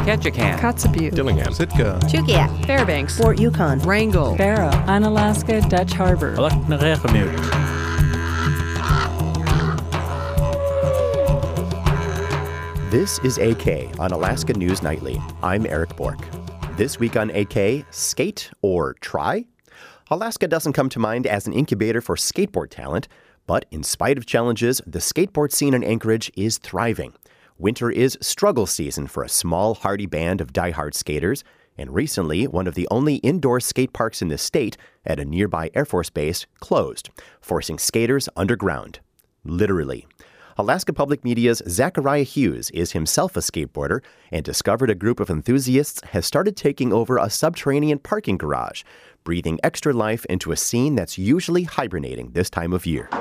Ketchikan, Kotzebue, Dillingham, Sitka, Chugiak, Fairbanks, Fort Yukon, Wrangell, Barrow, Unalaska Dutch Harbor, This is AK on Alaska News Nightly. I'm Eric Bork. This week on AK, skate or try? Alaska doesn't come to mind as an incubator for skateboard talent, but in spite of challenges, the skateboard scene in Anchorage is thriving. Winter is struggle season for a small, hardy band of diehard skaters, and recently, one of the only indoor skate parks in the state at a nearby Air Force base closed, forcing skaters underground. Literally. Alaska Public Media's Zachariah Hughes is himself a skateboarder and discovered a group of enthusiasts has started taking over a subterranean parking garage, breathing extra life into a scene that's usually hibernating this time of year.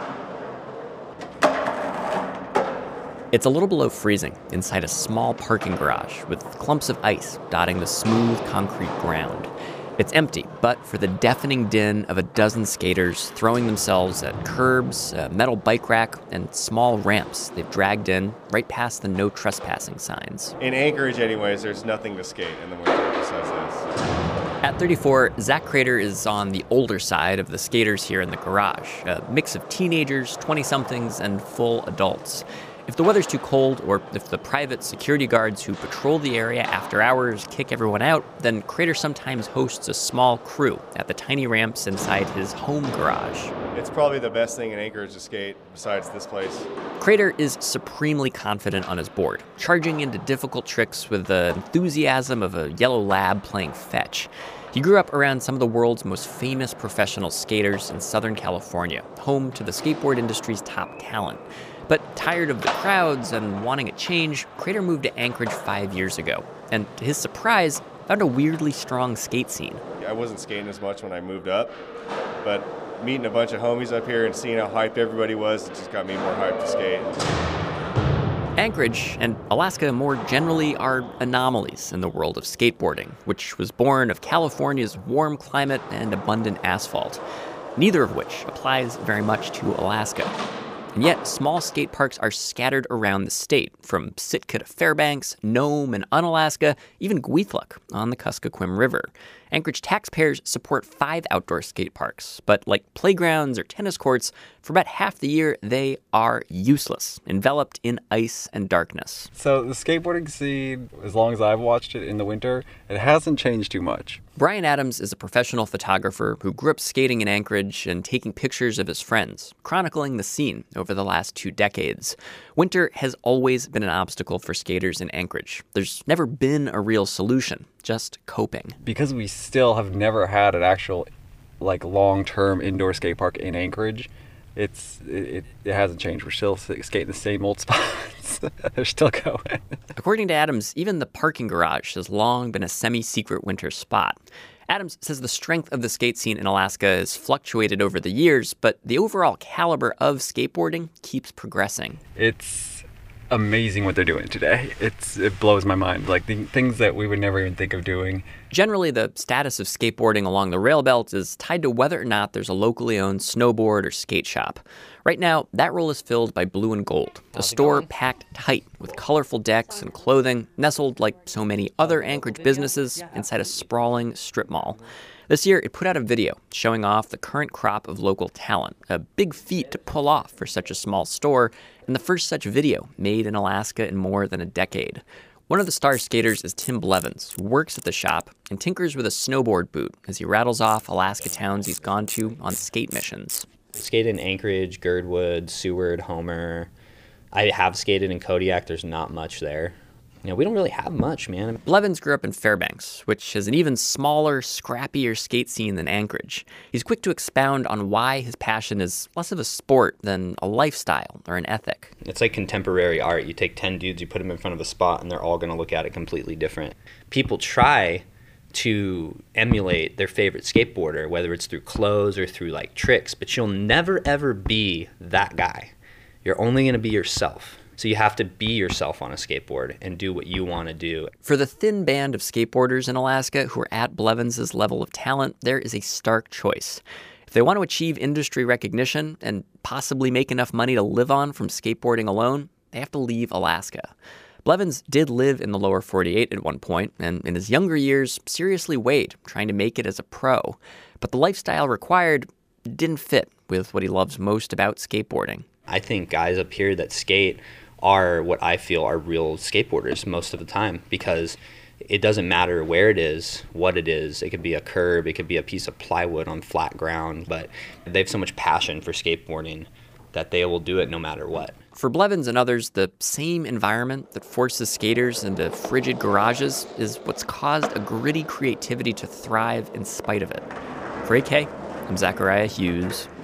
It's a little below freezing inside a small parking garage with clumps of ice dotting the smooth concrete ground. It's empty, but for the deafening din of a dozen skaters throwing themselves at curbs, a metal bike rack, and small ramps they've dragged in right past the no trespassing signs. In Anchorage anyways, there's nothing to skate in the winter besides this. At 34, Zach Crater is on the older side of the skaters here in the garage, a mix of teenagers, 20-somethings, and full adults. If the weather's too cold, or if the private security guards who patrol the area after hours kick everyone out, then Crater sometimes hosts a small crew at the tiny ramps inside his home garage. It's probably the best thing in Anchorage to skate besides this place. Crater is supremely confident on his board, charging into difficult tricks with the enthusiasm of a yellow lab playing fetch. He grew up around some of the world's most famous professional skaters in Southern California, home to the skateboard industry's top talent. But tired of the crowds and wanting a change, Crater moved to Anchorage 5 years ago, and to his surprise, found a weirdly strong skate scene. I wasn't skating as much when I moved up, but meeting a bunch of homies up here and seeing how hyped everybody was, it just got me more hyped to skate. Anchorage and Alaska more generally are anomalies in the world of skateboarding, which was born of California's warm climate and abundant asphalt, neither of which applies very much to Alaska. And yet, small skate parks are scattered around the state, from Sitka to Fairbanks, Nome, and Unalaska, even Gweithluck on the Kuskokwim River. Anchorage taxpayers support 5 outdoor skate parks, but like playgrounds or tennis courts, for about half the year, they are useless, enveloped in ice and darkness. So the skateboarding scene, as long as I've watched it in the winter, it hasn't changed too much. Brian Adams is a professional photographer who grew up skating in Anchorage and taking pictures of his friends, chronicling the scene over the last 2 decades. Winter has always been an obstacle for skaters in Anchorage. There's never been a real solution, just coping. Because we still have never had an actual, long-term indoor skate park in Anchorage, it hasn't changed. We're still skating the same old spots. They're still going. According to Adams, even the parking garage has long been a semi-secret winter spot. Adams says the strength of the skate scene in Alaska has fluctuated over the years, but the overall caliber of skateboarding keeps progressing. It's amazing what they're doing today. It blows my mind. The things that we would never even think of doing. Generally, the status of skateboarding along the rail belt is tied to whether or not there's a locally owned snowboard or skate shop. Right now, that role is filled by Blue and Gold, a store packed tight with colorful decks and clothing, nestled like so many other Anchorage businesses inside a sprawling strip mall. This year, it put out a video showing off the current crop of local talent, a big feat to pull off for such a small store, and the first such video made in Alaska in more than a decade. One of the star skaters is Tim Blevins, who works at the shop and tinkers with a snowboard boot as he rattles off Alaska towns he's gone to on skate missions. Skated in Anchorage, Girdwood, Seward, Homer. I have skated in Kodiak. There's not much there. We don't really have much, man. Blevins grew up in Fairbanks, which has an even smaller, scrappier skate scene than Anchorage. He's quick to expound on why his passion is less of a sport than a lifestyle or an ethic. It's like contemporary art. You take 10 dudes, you put them in front of a spot, and they're all going to look at it completely different. People try to emulate their favorite skateboarder, whether it's through clothes or through tricks, but you'll never, ever be that guy. You're only going to be yourself. So you have to be yourself on a skateboard and do what you want to do. For the thin band of skateboarders in Alaska who are at Blevins' level of talent, there is a stark choice. If they want to achieve industry recognition and possibly make enough money to live on from skateboarding alone, they have to leave Alaska. Blevins did live in the lower 48 at one point, and in his younger years, seriously weighed, trying to make it as a pro. But the lifestyle required didn't fit with what he loves most about skateboarding. I think guys up here that skate are what I feel are real skateboarders most of the time, because it doesn't matter where it is, what it is. It could be a curb, it could be a piece of plywood on flat ground, but they have so much passion for skateboarding that they will do it no matter what. For Blevins and others, the same environment that forces skaters into frigid garages is what's caused a gritty creativity to thrive in spite of it. For AK, I'm Zachariah Hughes.